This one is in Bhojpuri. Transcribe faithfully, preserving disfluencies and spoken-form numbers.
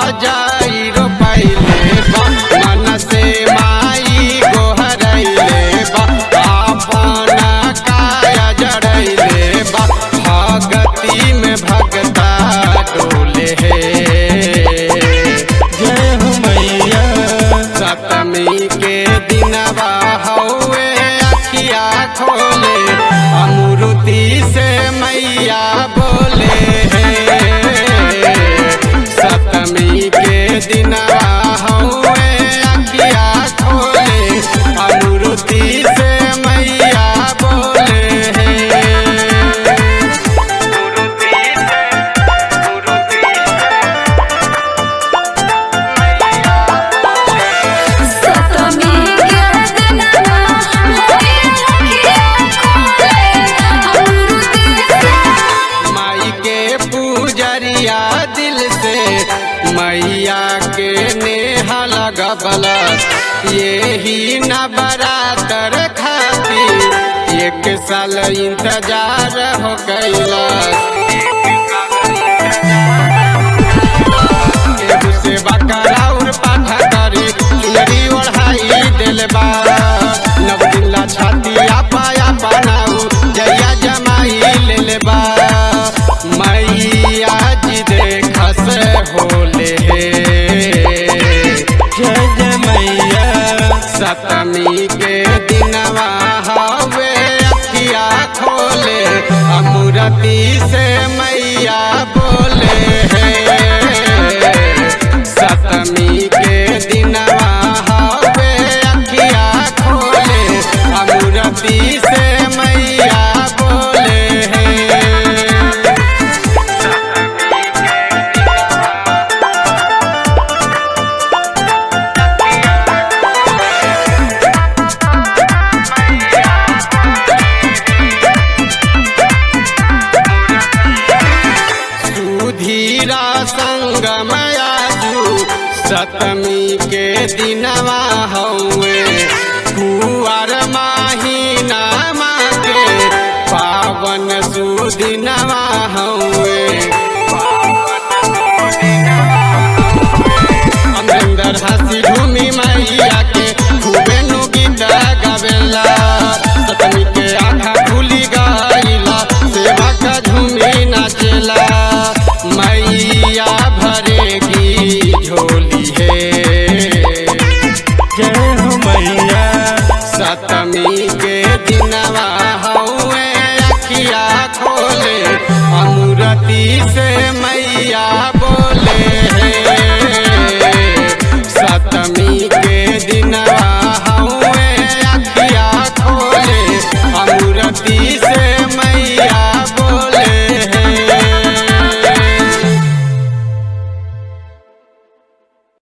जाई रो पहले बा मन से माई गोहरैले बा अपना काया जड़ैले बा भगती में भगता डोले है। जय हो मैया सप्तमी के दिनवा हौवे अखिया खोले अमृति से मैया बोले है। सप्तमी के दिनवा हौवे अखिया खोले अमृति से मैया बोले है। सप्तमी के दिनवा होए अखियाँ खोले अमृति से माई के पूजरिया दिल से मैया के नेहा लगबल यही नवरात्र खातिर एक साल इंतजार हो गइला। केहू से बकराउर पाठा करे चुनरी ओढ़ाई दिल बा नव दिन ला छातिया पाया बनाऊ जया जमाई ले बा मैया जी देखस होले हे। जय जय मैया सप्तमी के दिनवा हवे अखिया खोले अमृति से मैया बोले है। सप्तमी के दिनवा हवे अखिया खोले अमृति से मैया बोले है। सुधीरा संगमयाजू सप्तमी के दिनवा हौवे कुआर महीना के पावन सुदिनवा हौवे। अमरिंदर हंसी झूमी मैया के खूबे नु गीत गावेला सप्तमी के आँखा खुली गइला सेवा का झूमी नाचेला मैया भरेगी झोली है। जय हो मैया सप्तमी के दिनवा